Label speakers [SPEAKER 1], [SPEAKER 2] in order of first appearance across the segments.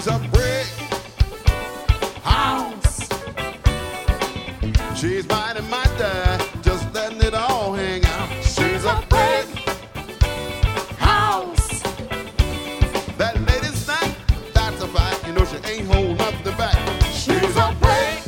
[SPEAKER 1] She's a brick house. She's mighty, mighty, just letting it all hang out. She's a brick house. That lady's not, that's a fact. You know she ain't holding nothing back. She's a brick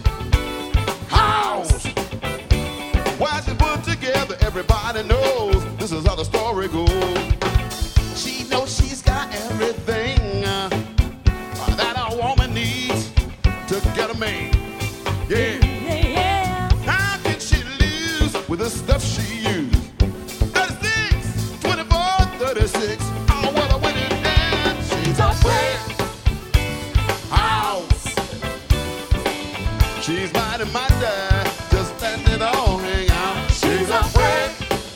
[SPEAKER 1] house. Why she put together, everybody knows this is how the story goes. She knows she's got everything that a woman needs to get a man. Yeah. How can she lose with the stuff she used? 36, 24, 36. Oh, what a winning dance. She's a brick house. She's mighty, mighty, just letting it all hang out. She's a brick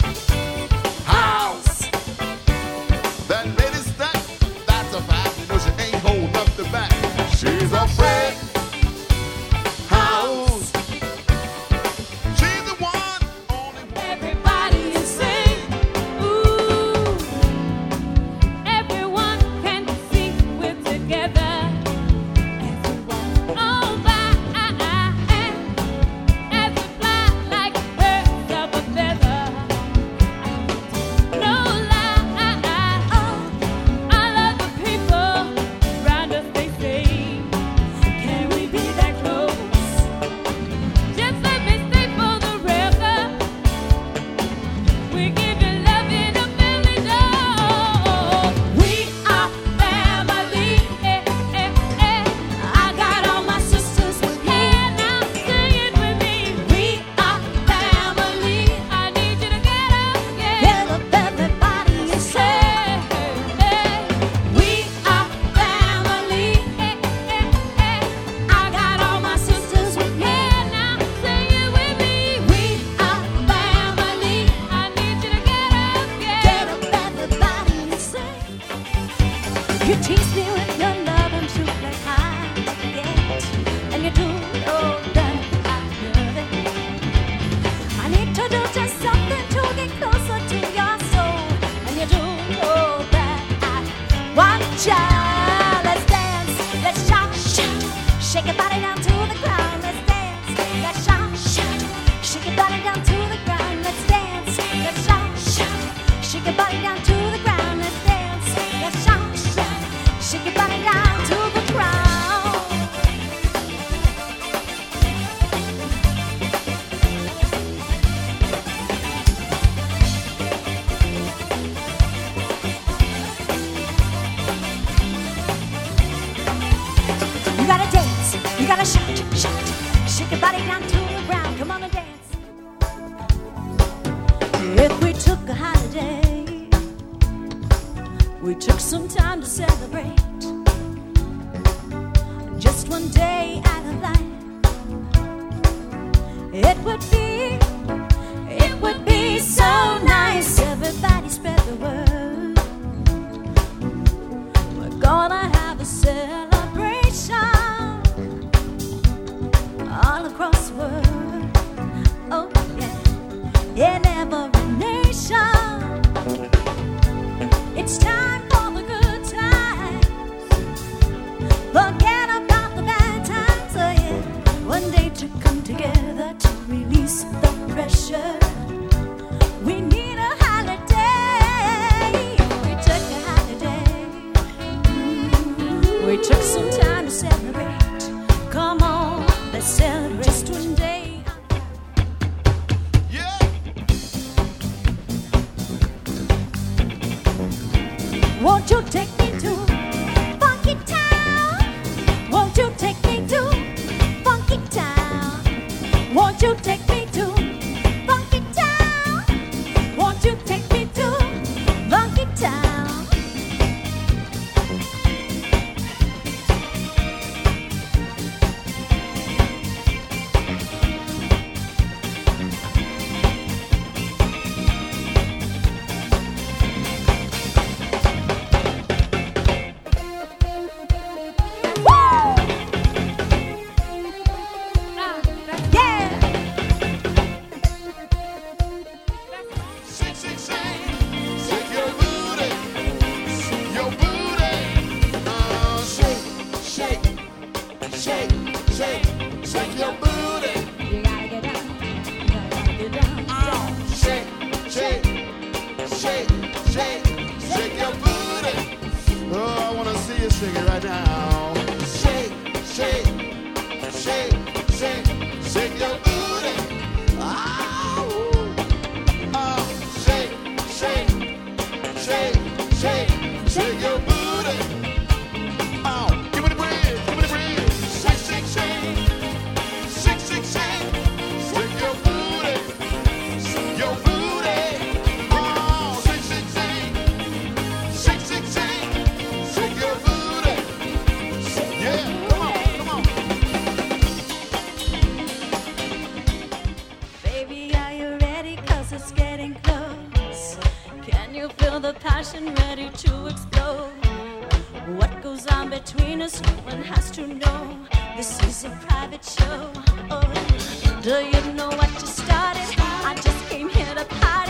[SPEAKER 1] house. That lady's stuck, that's a fact. You know she ain't holding nothing back. She's a brick house. She's the one, only one.
[SPEAKER 2] Everybody is sing. Ooh. Everyone can sing. We're together. Everyone. Oh, my. As we fly like birds of a feather. No lie. I love the people around us. They say, can we be that close? Just let me stay for the record. We give you love in a family dog. We are family. I got all my sisters here now. Sing it with me. We are family. I need you to get up, yeah. Get up, everybody, and say, we are family. I got all my sisters here now. Sing it with me. We are family. I need you to get up, yeah. Get up, everybody, and say. You tease me with your love and truth like I get, and you do know that I love it. I need to do just something to get closer to your soul, and you do know that I want ya. Let's dance, let's shout, shout, shake your body down to the ground. Let's dance, let's shout, shout, shake your body down to the ground. Let's dance, let's shout, shout, shake your body down to the ground. Let's dance, let's shout, shout, shake your body down to the ground. You gotta dance, you gotta shout, shout, shake your body down to the ground. Come on and dance. If we took a holiday, we took some time to celebrate. Just one day out of life, it would be so nice. Everybody spread the word. We're gonna have a celebration all across the world. Oh yeah, in every nation. It's time for the good times. Forget about the bad times. Oh yeah, one day to come together to release the pressure. We need a holiday. We took a holiday. We took some time to celebrate. Come on, let's celebrate. Just one day.
[SPEAKER 1] Yeah.
[SPEAKER 2] Won't you take me to Funky Town? Won't you take me to Funky Town? Won't you take me to Funky Town? Won't you take me to Funky Town?
[SPEAKER 1] Shake it right now. Shake, shake, shake, shake, shake your booty. Oh, shake, shake, shake, shake, shake your booty. Oh, give me the breeze, give me the breeze. Shake, shake, shake, shake, shake, shake, shake your booty, your booty. Oh, shake, shake, shake, shake, shake, shake, shake your booty. Yeah, come on, come on.
[SPEAKER 2] Baby, are you ready? 'Cause it's getting close. Can you feel the passion ready to explode? What goes on between us, no one has to know. This is a private show. Oh, do you know what you started? I just came here to party.